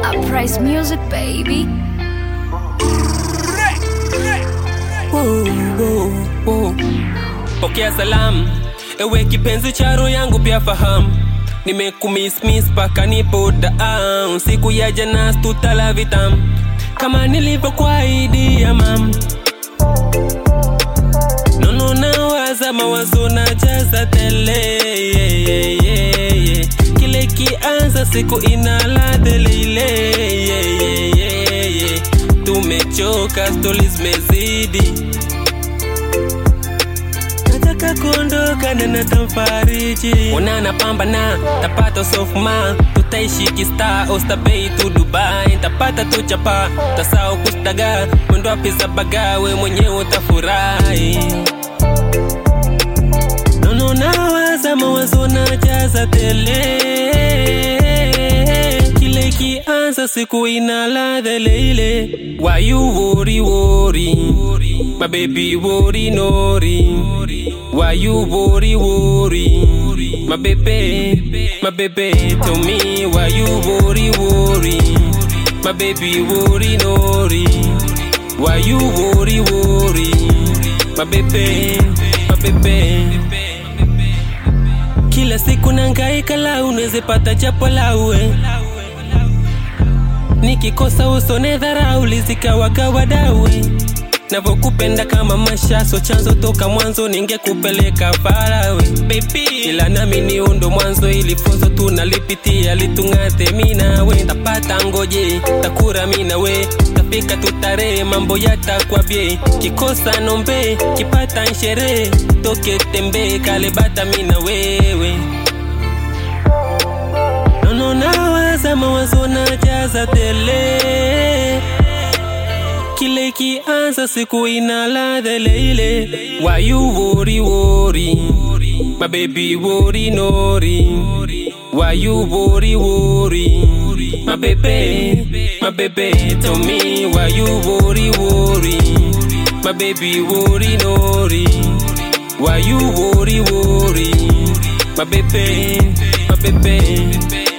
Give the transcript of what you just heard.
Uprise music, baby. Pokea salamu, ewe kipenzi cha roho yangu pia fahamu. Nimekumiss paka nipo down. Siku ya jana tutala vitamu kama nilivyokuahidi ya mam. Nono nawaza mawazo na jaza tele, kile kianza siku inaladhe lile. Tumechoka, stories zimezidi, nataka kuondoka na natamfariji. Onana pambana, tapata sofma. Tutaishi kistar, Oysterbay to Dubai. Tapata tuchapa, tasao kustaga. Mwendo pizza bagawe mwenyewe utafurahi. Nono nawaza mawazo na jaza tele, kile kianza siku inaladhe lile. Why you worry? My baby worry nori. Why you worry? My baby tell me why you worry? My baby worry nori. Why you worry? My baby. Kila siku nangaika la unaweze pata japo la uwe. Nikikosa usone dharau lizikawa kawadawe. Navokupenda kama mashaso, chanzo toka mwanzo ningekupeleka farawe. Baby, ila nami ni undo mwanzo, ili funzo tunalipitia litungate mina we. Tapata ngoje, takura mina we, tafika tutare mambo yatakuwa bie. Kikosa nombe, kipata nshere, toke tembe kale bata mina wewe. Nono nawaza mawazo na jaza tele, kile kianza siku inaladhe lile. Why you worry? My baby worry nori. Why you worry? My baby tell me why you worry? My baby worry nori. Why you worry? My baby